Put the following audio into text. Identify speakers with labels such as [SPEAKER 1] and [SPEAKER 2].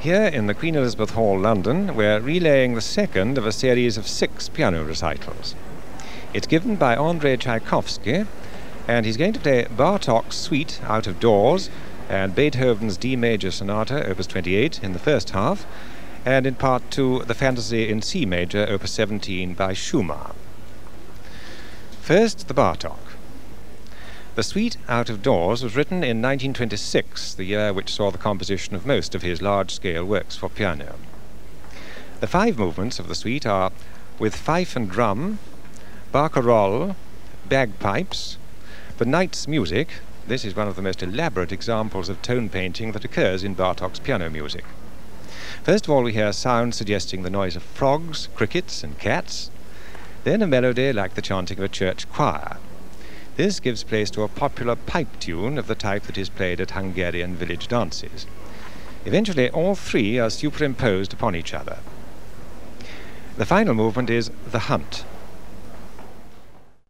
[SPEAKER 1] Here in the Queen Elizabeth Hall, London, we're relaying the second of a series of 6 piano recitals. It's given by Andrei Tchaikovsky, and he's going to play Bartók's Suite out of doors and Beethoven's D Major Sonata, Opus 28, in the first half, and in part 2, the Fantasy in C Major, Opus 17, by Schumann. First, the Bartók. The Suite out of doors was written in 1926, the year which saw the composition of most of his large-scale works for piano. The 5 movements of the suite are with fife and drum, barcarolle, bagpipes, the knight's music. This is one of the most elaborate examples of tone painting that occurs in Bartók's piano music. First of all, we hear sounds suggesting the noise of frogs, crickets, and cats, then a melody like the chanting of a church choir. This gives place to a popular pipe tune of the type that is played at Hungarian village dances. Eventually, all 3 are superimposed upon each other. The final movement is the hunt.